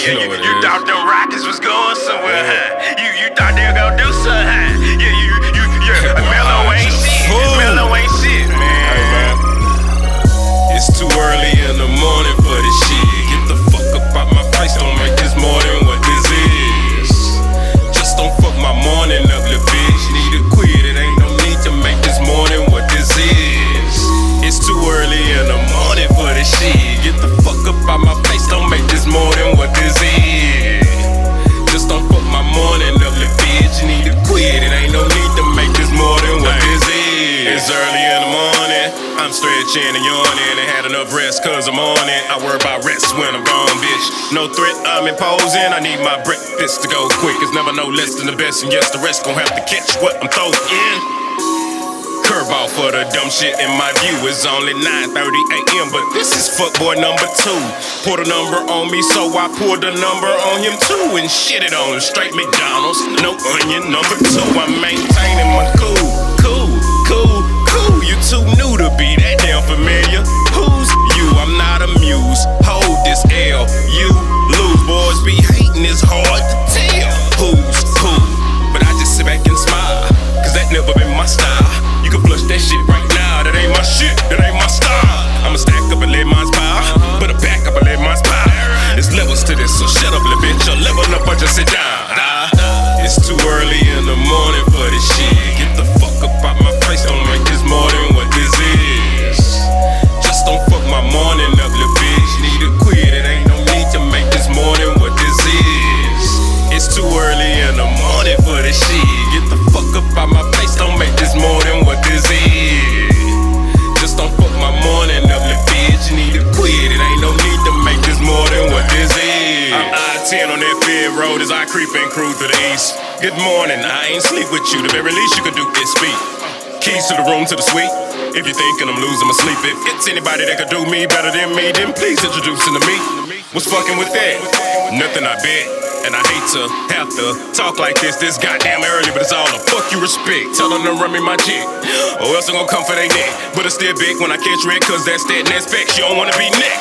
You thought them Rockets was going somewhere, huh? You thought they were gonna do something, huh? Melo ain't shit. Melo ain't shit, man. Hey, man. It's too early in the morning for this shit. Get the fuck up out my face, don't make this more than what this is. Just don't fuck my morning up, little bitch. Need to quit, it ain't no need to make this more than what this is. It's too early in the morning for this shit. Get the fuck up out my face, don't make this more than what this is. Just don't fuck my morning up, little bitch. You need to quit, it ain't no need to make this more than what this is. It's early in the morning, I'm stretching and yawning. Ain't had enough rest cause I'm on it. I worry about rest when I'm gone, bitch. No threat, I'm imposing. I need my breakfast to go quick. It's never no less than the best. And yes, the rest gon' have to catch what I'm throwing. Curveball for the dumb shit in my view. It's only 9:30 a.m. but this is fuckboy number 2. Put a number on me, so I pulled a number on him too and shit it on him. Straight McDonald's, no onion. Number 2, I'm maintaining my cool. You too new to be that damn familiar. Who's you? I'm not amused. Hold this L, you lose. Boys be hating, it's hard to tell who's who. But I just sit back and smile, cause that never been my style. You can flush that shit right now, that ain't my shit, that ain't my style. I'ma stack up and let mine pile, put it back up and let mine pile. There's levels to this, so shut up, little bitch. You'll level up or just sit down. It's too early in the morning for this shit. Get the fuck up out my face, don't make this more than what this is. Just don't fuck my morning up, little bitch. Need to quit, it ain't no need to make this more than what this is. It's too early in the morning for this shit. Get the fuck up out my face, don't make this more than what this is. Just don't fuck my morning up, little bitch. You need to quit, it ain't no need to make this more than what this is. I'm I-10 on that Fed road as I creep and cruise to the east. Good morning, I ain't sleep with you. The very least you could do is speak. Keys to the room to the suite. If you're thinking I'm losing my sleep, if it's anybody that could do me better than me, then please introduce him to me. What's fucking with that? Nothing, I bet. And I hate to have to talk like this goddamn early, but it's all a fuck you respect. Tell them to run me my jig, or else I'm gonna come for they neck. But it's still big when I catch red, cause that's that next spec. You don't wanna be next.